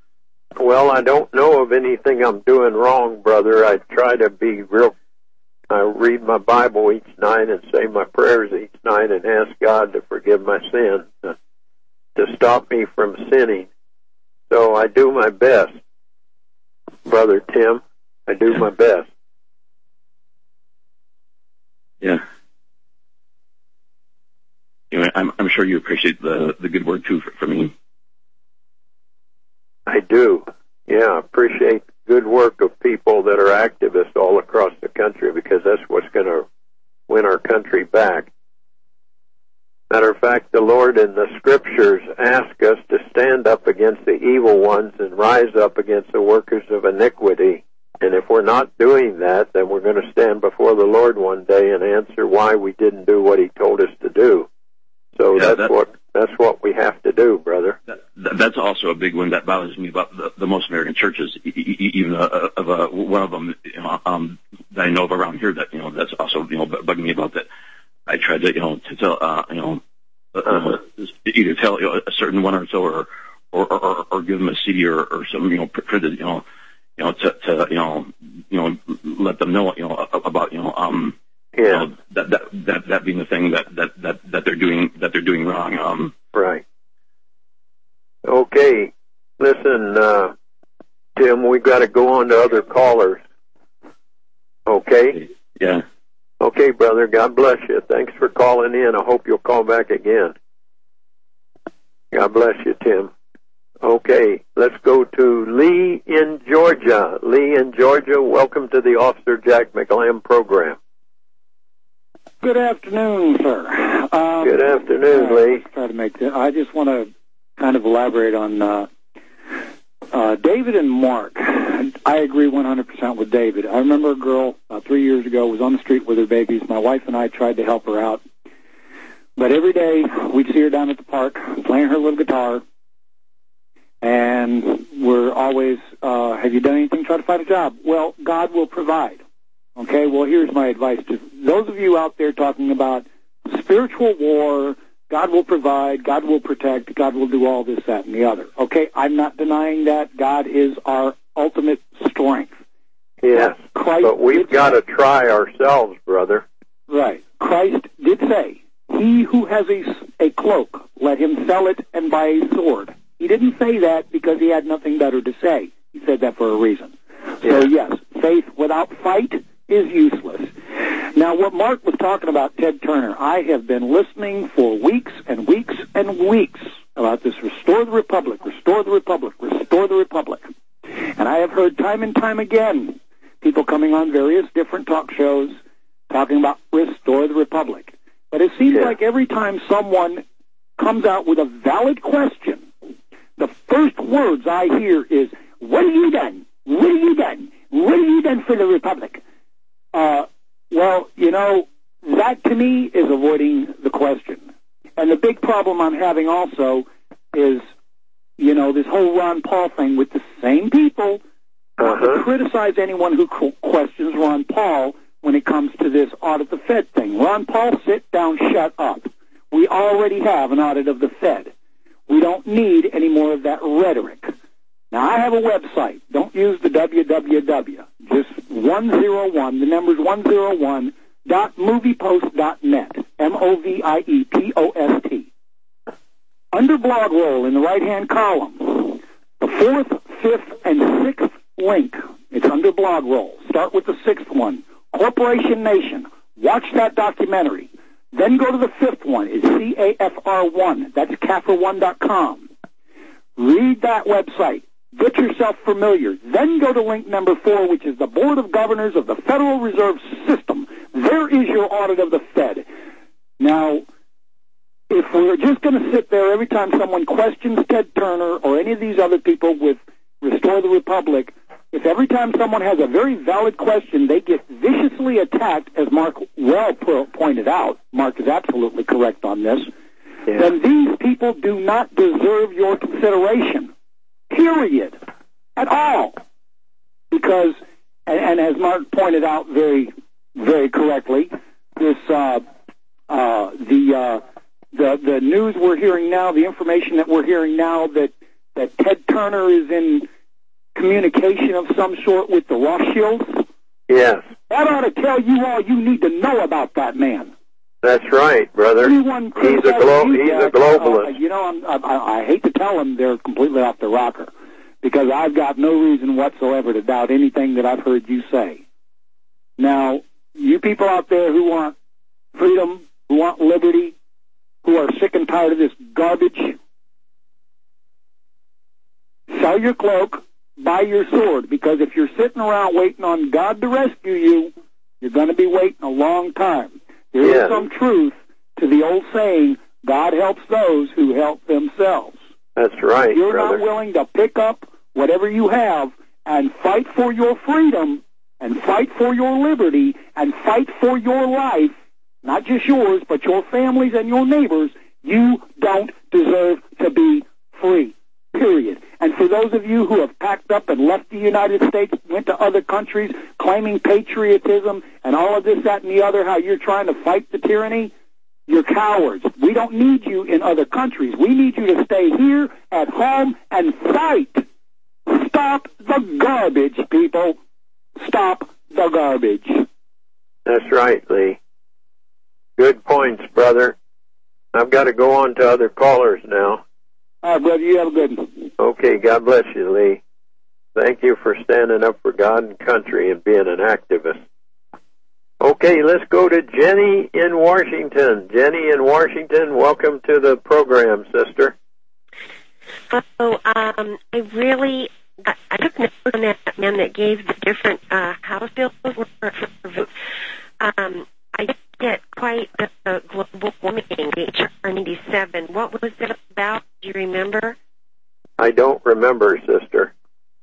Well, I don't know of anything I'm doing wrong, brother. I try to be real. I read my Bible each night and say my prayers each night and ask God to forgive my sins, to, to stop me from sinning. So I do my best, Brother Tim. I do my best. Yeah. You know, I'm, I'm sure you appreciate the, the good word, too, from me. I do. Yeah, I appreciate the good work of people that are activists all across the country, because that's what's going to win our country back. Matter of fact, the Lord in the Scriptures ask us to stand up against the evil ones and rise up against the workers of iniquity. And if we're not doing that, then we're going to stand before the Lord one day and answer why we didn't do what He told us to do. So Yeah, that's that- what that's what we have to do, brother. That, that's also a big one that bothers me about the, the most American churches, e- e- even uh, of uh, one of them you know, um, that I know of around here that, you know, that's also, you know, bugging me about that. I tried to, you know, to tell, uh, you know, uh, either tell you know, a certain one or so, or, or, or, or give them a C D or, or some, you know, printed, you know, you know, to, to, you know, you know, let them know, you know, about, you know, um, yeah, you know, that, that, that, that being the thing that, that, that, that they're doing, that they're doing wrong. Um, right. Okay. Listen, uh, Tim, we've got to go on to other callers. Okay? Yeah. Okay, brother. God bless you. Thanks for calling in. I hope you'll call back again. God bless you, Tim. Okay, let's go to Lee in Georgia. Lee in Georgia, welcome to the Officer Jack McLam program. Good afternoon, sir. Um, Good afternoon, uh, Lee. Let's try to make this. I just want to kind of elaborate on uh, uh, David and Mark. I agree one hundred percent with David. I remember a girl about three years ago was on the street with her babies. My wife and I tried to help her out. But every day we'd see her down at the park playing her little guitar. And we're always, uh, have you done anything to try to find a job? Well, God will provide. Okay, well, here's my advice to those of you out there talking about spiritual war, God will provide, God will protect, God will do all this, that, and the other. Okay, I'm not denying that. God is our ultimate strength. Yes, Christ but we've got to try ourselves, brother. Right. Christ did say, he who has a, a cloak, let him sell it and buy a sword. He didn't say that because he had nothing better to say. He said that for a reason. So, yes, faith without fight is useless. Now, what Mark was talking about, Ted Turner, I have been listening for weeks and weeks and weeks about this Restore the Republic, Restore the Republic, Restore the Republic. And I have heard time and time again people coming on various different talk shows talking about Restore the Republic. But it seems like every time someone comes out with a valid question, the first words I hear is, what have you done? What have you done? What have you done for the Republic? Uh, well, you know, that to me is avoiding the question. And the big problem I'm having also is, you know, this whole Ron Paul thing with the same people uh-huh. to criticize anyone who questions Ron Paul when it comes to this audit the Fed thing. Ron Paul, sit down, shut up. We already have an audit of the Fed. We don't need any more of that rhetoric. Now, I have a website. Don't use the W W W. Just one oh one, the number's one oh one, dot moviepost dot net, M O V I E P O S T. Under blog roll in the right-hand column, the fourth, fifth, and sixth link, it's under blog roll. Start with the sixth one, Corporation Nation. Watch that documentary. Then go to the fifth one. It's C A F R one. That's C A F R one dot com. Read that website. Get yourself familiar. Then go to link number four, which is the Board of Governors of the Federal Reserve System. There is your audit of the Fed. Now, if we're just going to sit there every time someone questions Ted Turner or any of these other people with Restore the Republic, if every time someone has a very valid question, they get viciously attacked, as Mark well pointed out, Mark is absolutely correct on this, yeah. then these people do not deserve your consideration, period, at all. Because, and, and as Mark pointed out very, very correctly, this, uh, uh, the, uh, the, the news we're hearing now, the information that we're hearing now that, that Ted Turner is in communication of some sort with the Rothschilds? Yes. That ought to tell you all you need to know about that man. That's right, brother. Anyone He's a glo- you, he's a Jack, globalist. Uh, you know, I'm, I, I hate to tell them they're completely off the rocker, because I've got no reason whatsoever to doubt anything that I've heard you say. Now, you people out there who want freedom, who want liberty, who are sick and tired of this garbage, sell your cloak, buy your sword, because if you're sitting around waiting on God to rescue you, you're going to be waiting a long time. There Yeah. is some truth to the old saying, God helps those who help themselves. That's right, If you're brother. not willing to pick up whatever you have and fight for your freedom and fight for your liberty and fight for your life, not just yours, but your families and your neighbors, you don't deserve to be free, period. And for those of you who have packed up and left the United States, went to other countries, claiming patriotism and all of this, that, and the other, how you're trying to fight the tyranny, you're cowards. We don't need you in other countries. We need you to stay here at home and fight. Stop the garbage, people. Stop the garbage. That's right, Lee. Good points, brother. I've got to go on to other callers now. All right, brother, you have a good one. Okay, God bless you, Lee. Thank you for standing up for God and country and being an activist. Okay, let's go to Jenny in Washington. Jenny in Washington, welcome to the program, sister. Oh, um, I really, I, I took note on that man that gave the different uh, House bills. For, for, um, I didn't get quite the, the global warming, H R ninety-seven. What was it about? Do you remember? I don't remember, sister.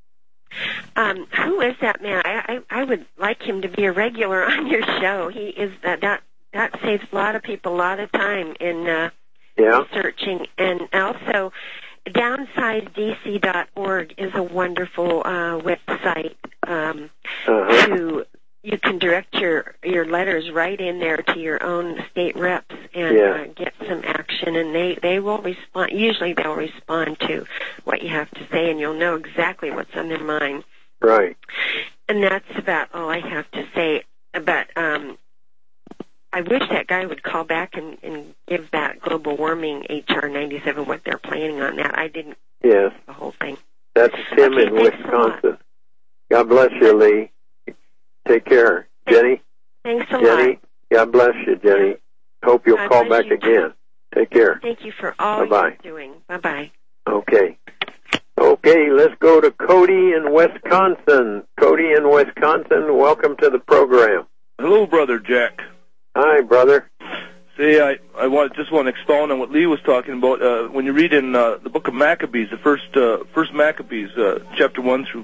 Um, who is that man? I, I I would like him to be a regular on your show. He is that that that saves a lot of people a lot of time in uh, yeah. researching, and also downsize D C dot org is a wonderful uh, website. Um, uh-huh. to you can direct your your letters right in there to your own state reps and yeah. uh, get some action, and they they will respond. Usually they'll respond to what you have to say, and you'll know exactly what's on their mind. Right. And that's about all I have to say. But um, I wish that guy would call back and, and give that global warming H R ninety-seven what they're planning on that. I didn't yes. the whole thing. That's Tim okay, in Wisconsin. God bless you, Lee. Take care. Jenny? Thanks a Jenny, lot. God bless you, Jenny. Hope you'll God call bless back you again. Take care. Thank you for all Bye-bye. you're doing. Bye-bye. Okay. Okay, let's go to Cody in Wisconsin. Cody in Wisconsin, welcome to the program. Hello, Brother Jack. Hi, brother. See, I, I want, just want to expound on what Lee was talking about. Uh, when you read in uh, the book of Maccabees, the first uh, first Maccabees, uh, chapter one through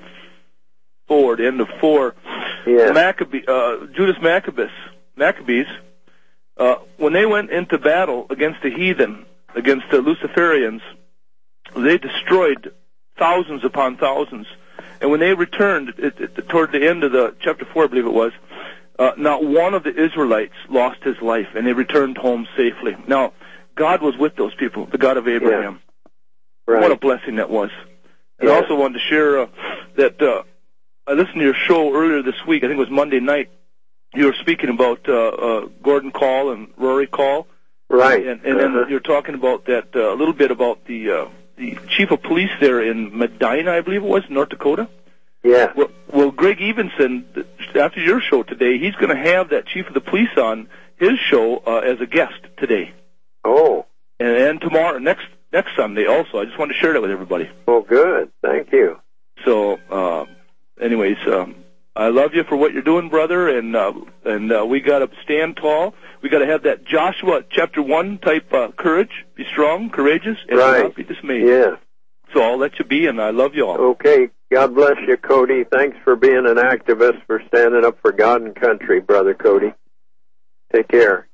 four, the end of four, yeah. Maccabee, uh, Judas Maccabees, Maccabees, uh, when they went into battle against the heathen, against the Luciferians, they destroyed thousands upon thousands. And when they returned, it, it, toward the end of the chapter four, I believe it was, uh, not one of the Israelites lost his life, and they returned home safely. Now, God was with those people, the God of Abraham. Yeah. Right. What a blessing that was. And yeah. I also wanted to share uh, that uh, I listened to your show earlier this week. I think it was Monday night. You were speaking about uh, uh, Gordon Call and Rory Call. Right. And, and uh-huh. then you're talking about that uh, a little bit about the uh, the chief of police there in Medina, I believe it was, North Dakota. Yeah. Well, well, Greg Evenson, after your show today, he's going to have that chief of the police on his show uh, as a guest today. Oh. And, and tomorrow, next next Sunday also. I just wanted to share that with everybody. Well, good. Thank you. So, uh, anyways, um, I love you for what you're doing, brother, and uh, and uh, we got to stand tall. We got to have that Joshua chapter one type uh, courage. Be strong, courageous, and right. not be dismayed. Yeah. So I'll let you be, and I love you all. Okay. God bless you, Cody. Thanks for being an activist, for standing up for God and country, Brother Cody. Take care.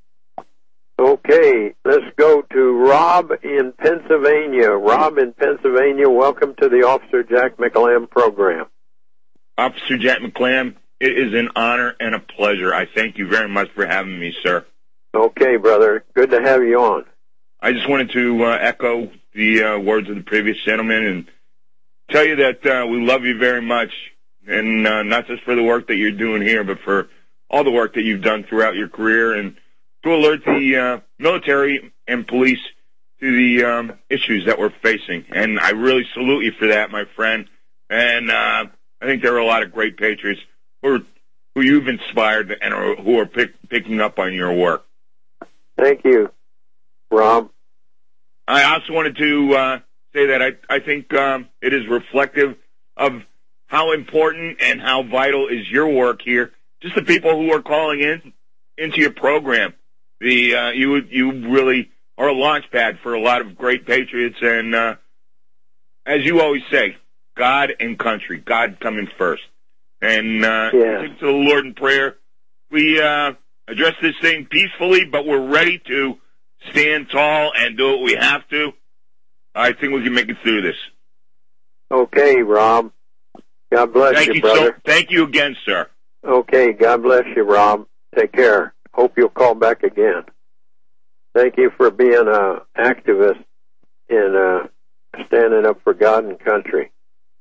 Okay, let's go to Rob in Pennsylvania. Rob in Pennsylvania, welcome to the Officer Jack McLam program. Officer Jack McLam, it is an honor and a pleasure. I thank you very much for having me, sir. Okay, brother. Good to have you on. I just wanted to uh, echo the uh, words of the previous gentleman and tell you that uh, we love you very much, and uh, not just for the work that you're doing here, but for all the work that you've done throughout your career, and to alert the uh, military and police to the um, issues that we're facing. And I really salute you for that, my friend. And uh, I think there are a lot of great patriots who, are, who you've inspired and are, who are pick, picking up on your work. Thank you, Rob. I also wanted to uh, say that I, I think um, it is reflective of how important and how vital is your work here. Just the people who are calling in into your program. The uh, you you really are a launch pad for a lot of great patriots, and uh, as you always say, God and country, God coming first. And uh, yeah. to the Lord in prayer, we uh, address this thing peacefully, but we're ready to stand tall and do what we have to. I think we can make it through this. Okay, Rob. God bless thank you, you brother. So, thank you again, sir. Okay, God bless you, Rob. Take care. Hope you'll call back again. Thank you for being an activist in uh, standing up for God and country.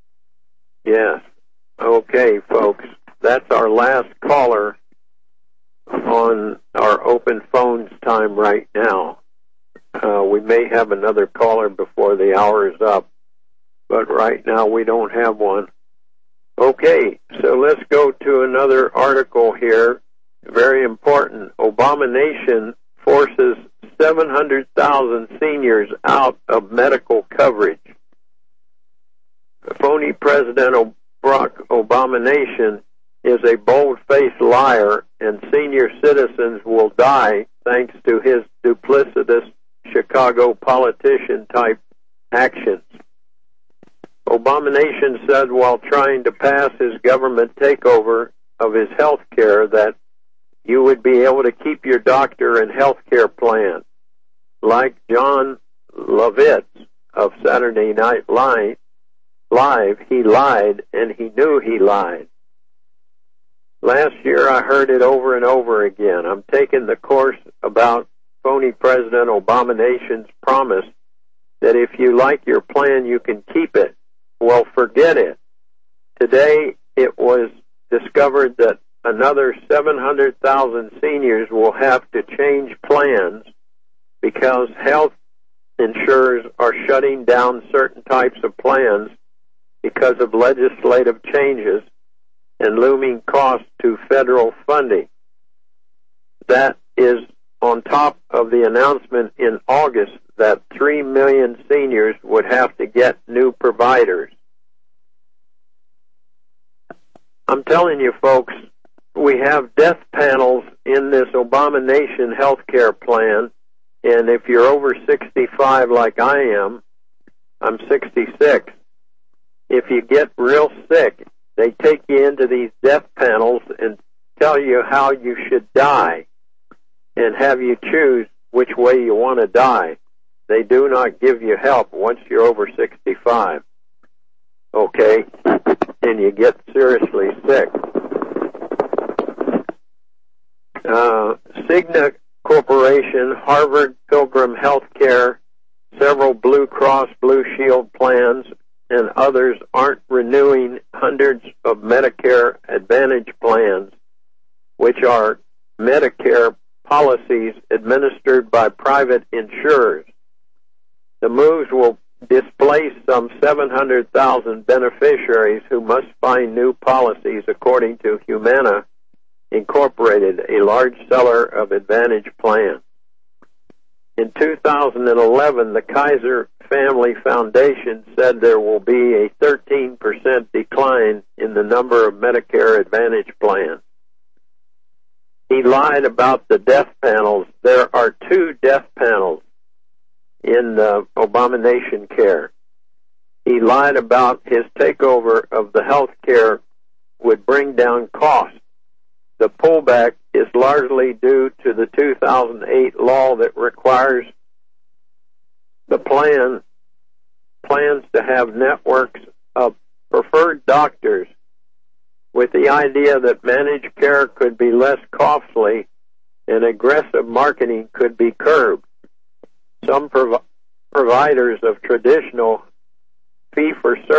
Yes. Okay, folks. That's our last caller on our open phones time right now. Uh, we may have another caller before the hour is up, but right now we don't have one. Okay, so let's go to another article here. Very important. Obama-nation forces seven hundred thousand seniors out of medical coverage. The phony President Barack Obama-nation is a bold-faced liar, and senior citizens will die thanks to his duplicitous Chicago politician-type actions. Obama-nation said while trying to pass his government takeover of his health care that you would be able to keep your doctor and health care plan. Like John Lovitz of Saturday Night Live, he lied, and he knew he lied. Last year I heard it over and over again. I'm taking the course about phony President Obama-nation's promise that if you like your plan, you can keep it. Well, forget it. Today it was discovered that another seven hundred thousand seniors will have to change plans because health insurers are shutting down certain types of plans because of legislative changes and looming costs to federal funding. That is on top of the announcement in August that three million seniors would have to get new providers. I'm telling you, folks, we have death panels in this Obama-nation health care plan, and if you're over sixty-five like I am, I'm sixty-six, if you get real sick, they take you into these death panels and tell you how you should die and have you choose which way you want to die. They do not give you help once you're over sixty-five. Okay? And you get seriously sick. Uh, Cigna Corporation, Harvard Pilgrim Healthcare, several Blue Cross Blue Shield plans, and others aren't renewing hundreds of Medicare Advantage plans, which are Medicare policies administered by private insurers. The moves will displace some seven hundred thousand beneficiaries who must find new policies, according to Humana Incorporated, a large seller of Advantage plans. In two thousand eleven, the Kaiser Family Foundation said there will be a thirteen percent decline in the number of Medicare Advantage plans. He lied about the death panels. There are two death panels in the Obama-nation care. He lied about his takeover of the health care would bring down costs. The pullback is largely due to the two thousand eight law that requires the plan plans to have networks of preferred doctors, with the idea that managed care could be less costly and aggressive marketing could be curbed. Some prov- providers of traditional fee-for-service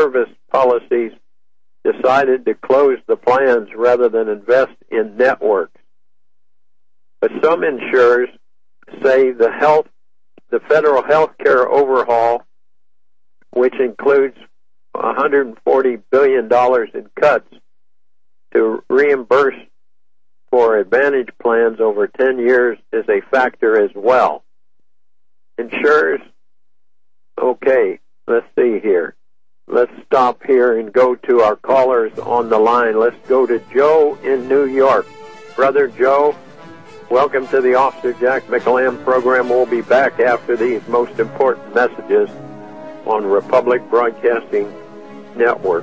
policies decided to close the plans rather than invest in networks. But some insurers say the health, the federal health care overhaul, which includes one hundred forty billion dollars in cuts to reimburse for Advantage plans over ten years, is a factor as well. Insurers, okay, let's see here. Let's stop here and go to our callers on the line. Let's go to Joe in New York. Brother Joe, welcome to the Officer Jack McLam program. We'll be back after these most important messages on Republic Broadcasting Network.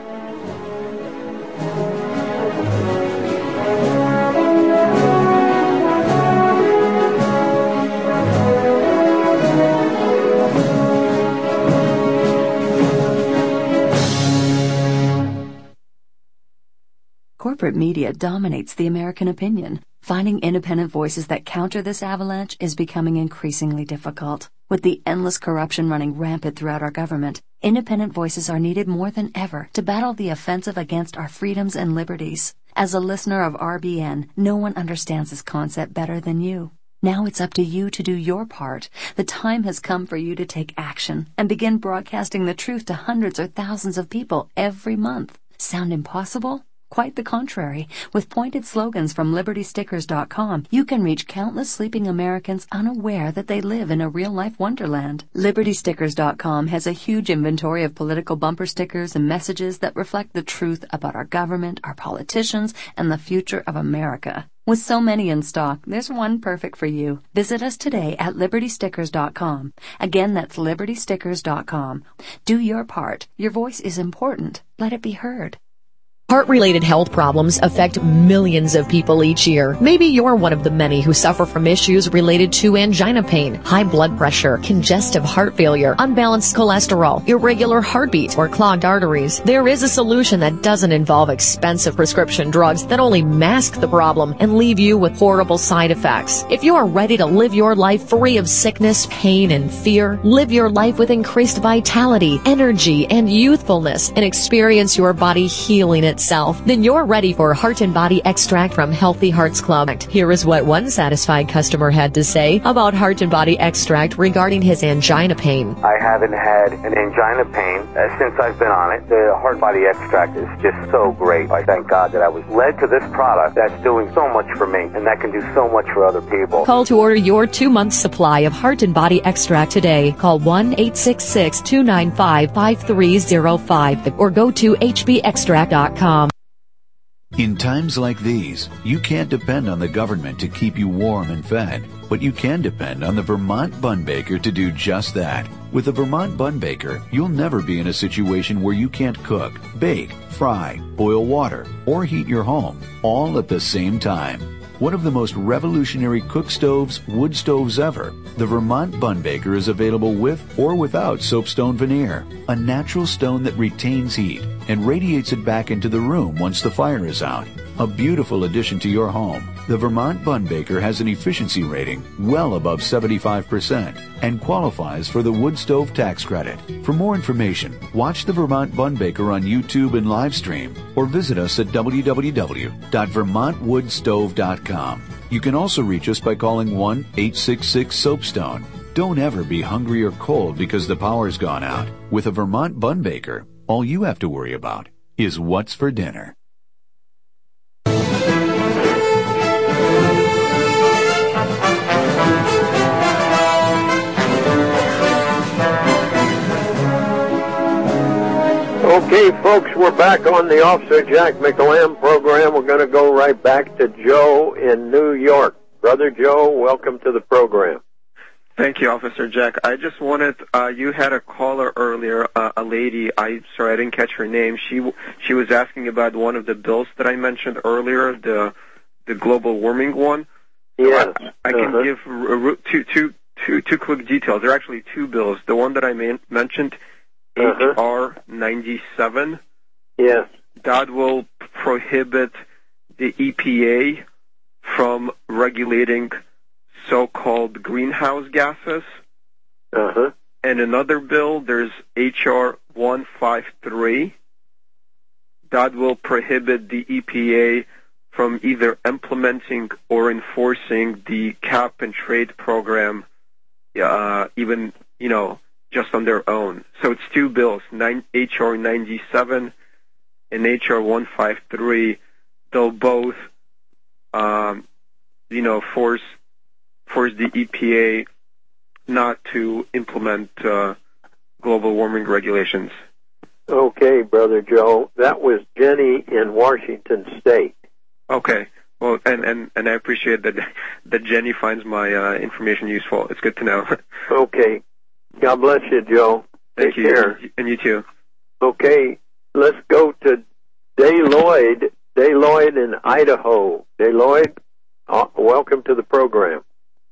Corporate media dominates the American opinion. Finding independent voices that counter this avalanche is becoming increasingly difficult. With the endless corruption running rampant throughout our government, independent voices are needed more than ever to battle the offensive against our freedoms and liberties. As a listener of R B N, no one understands this concept better than you. Now it's up to you to do your part. The time has come for you to take action and begin broadcasting the truth to hundreds or thousands of people every month. Sound impossible? Quite the contrary. With pointed slogans from Liberty Stickers dot com, you can reach countless sleeping Americans unaware that they live in a real-life wonderland. Liberty Stickers dot com has a huge inventory of political bumper stickers and messages that reflect the truth about our government, our politicians, and the future of America. With so many in stock, there's one perfect for you. Visit us today at Liberty Stickers dot com. Again, that's Liberty Stickers dot com. Do your part. Your voice is important. Let it be heard. Heart-related health problems affect millions of people each year. Maybe you're one of the many who suffer from issues related to angina pain, high blood pressure, congestive heart failure, unbalanced cholesterol, irregular heartbeat, or clogged arteries. There is a solution that doesn't involve expensive prescription drugs that only mask the problem and leave you with horrible side effects. If you are ready to live your life free of sickness, pain, and fear, live your life with increased vitality, energy, and youthfulness, and experience your body healing itself, then you're ready for Heart and Body Extract from Healthy Hearts Club. Here is what one satisfied customer had to say about Heart and Body Extract regarding his angina pain. I haven't had an angina pain uh, since I've been on it. The Heart Body Extract is just so great. I thank God that I was led to this product that's doing so much for me and that can do so much for other people. Call to order your two-month supply of Heart and Body Extract today. Call one eight six six, two nine five, five three zero five or go to H B extract dot com. In times like these, you can't depend on the government to keep you warm and fed, but you can depend on the Vermont Bun Baker to do just that. With the Vermont Bun Baker, you'll never be in a situation where you can't cook, bake, fry, boil water, or heat your home, all at the same time. One of the most revolutionary cook stoves, wood stoves ever, the Vermont Bun Baker is available with or without soapstone veneer, a natural stone that retains heat and radiates it back into the room once the fire is out. A beautiful addition to your home, the Vermont Bun Baker has an efficiency rating well above seventy-five percent and qualifies for the wood stove tax credit. For more information, watch the Vermont Bun Baker on YouTube and live stream or visit us at w w w dot vermont wood stove dot com. You can also reach us by calling one eight six six soapstone. Don't ever be hungry or cold because the power's gone out. With a Vermont Bun Baker, all you have to worry about is what's for dinner. Okay, folks, we're back on the Officer Jack McLam program. We're going to go right back to Joe in New York. Brother Joe, welcome to the program. Thank you, Officer Jack. I just wanted, uh, you had a caller earlier, uh, a lady, I, sorry, I didn't catch her name. She, she was asking about one of the bills that I mentioned earlier, the, the global warming one. Yeah. I, I can uh-huh. give r- two, two, two, two quick details. There are actually two bills. The one that I man- mentioned, uh-huh. H R ninety-seven. Yes. That will prohibit the E P A from regulating so-called greenhouse gases. Uh-huh. And another bill, there's H R one five three. That will prohibit the E P A from either implementing or enforcing the cap and trade program, uh, even, you know, just on their own. So it's two bills, H R ninety-seven and H R one fifty-three. They'll both, um, you know, force force the E P A not to implement uh, global warming regulations. Okay, Brother Joe. That was Jenny in Washington State. Okay. Well, and, and, and I appreciate that that Jenny finds my uh, information useful. It's good to know. Okay. God bless you, Joe. Thank Take you. care. And you too. Okay. Let's go to Day Lloyd. Day Lloyd in Idaho. Day Lloyd, uh, welcome to the program.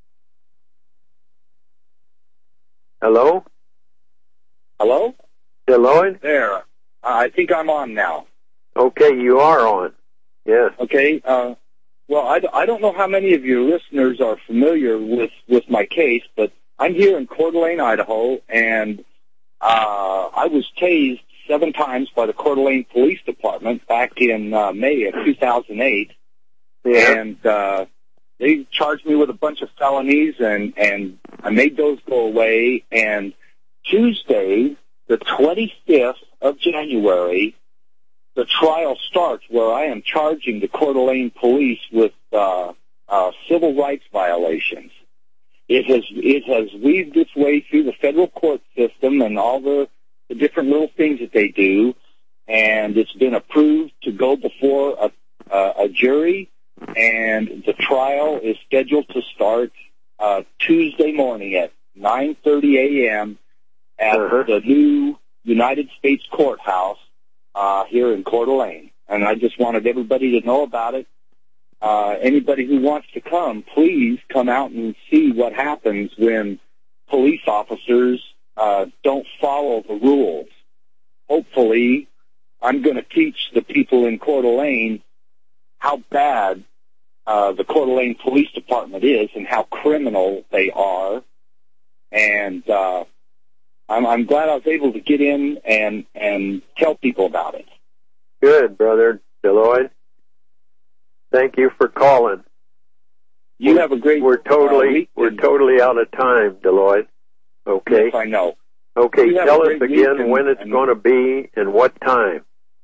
Hello? Hello? Day Lloyd? There. Uh, I think I'm on now. Okay, you are on. Yes. Okay. Uh, well, I, I don't know how many of your listeners are familiar with, with my case, but I'm here in Coeur d'Alene, Idaho, and uh, I was tased seven times by the Coeur d'Alene Police Department back in uh, May of two thousand eight. Yeah. And uh, they charged me with a bunch of felonies, and, and I made those go away. And Tuesday, the twenty-fifth of January, the trial starts where I am charging the Coeur d'Alene Police with uh, uh, civil rights violations. It has it has weaved its way through the federal court system and all the, the different little things that they do, and it's been approved to go before a, a, a jury, and the trial is scheduled to start uh, Tuesday morning at nine thirty a.m. at uh-huh. the new United States Courthouse uh, here in Coeur d'Alene. And I just wanted everybody to know about it. Uh, anybody who wants to come, please come out and see what happens when police officers uh, don't follow the rules. Hopefully, I'm going to teach the people in Coeur d'Alene how bad uh, the Coeur d'Alene Police Department is and how criminal they are. And uh, I'm, I'm glad I was able to get in and, and tell people about it. Good, Brother Deloyd. Thank you for calling. You have a great. We're totally uh, week. we're totally out of time, Deloyd. Okay. Yes, I know. Okay, tell us again and, when it's and, going to be and what time.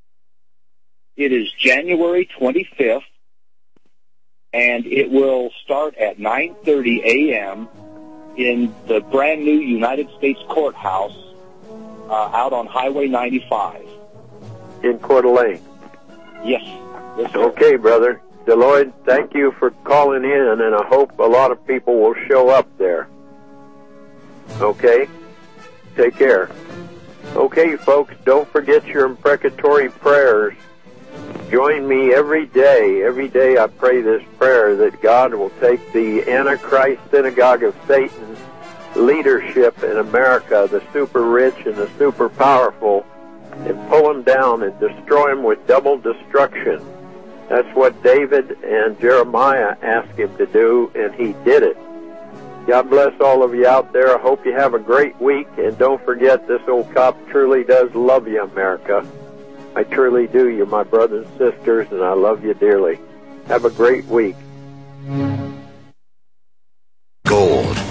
It is January twenty-fifth, and it will start at nine thirty a.m. in the brand new United States Courthouse uh, out on Highway ninety-five. In Coeur d'Alene? Yes. Yes, sir. Okay, brother. Deloyd, thank you for calling in, and I hope a lot of people will show up there. Okay? Take care. Okay, folks, don't forget your imprecatory prayers. Join me every day. Every day I pray this prayer that God will take the Antichrist synagogue of Satan leadership in America, the super rich and the super powerful, and pull them down and destroy them with double destruction. That's what David and Jeremiah asked him to do, and he did it. God bless all of you out there. I hope you have a great week, and don't forget this old cop truly does love you, America. I truly do. You're my brothers and sisters, and I love you dearly. Have a great week.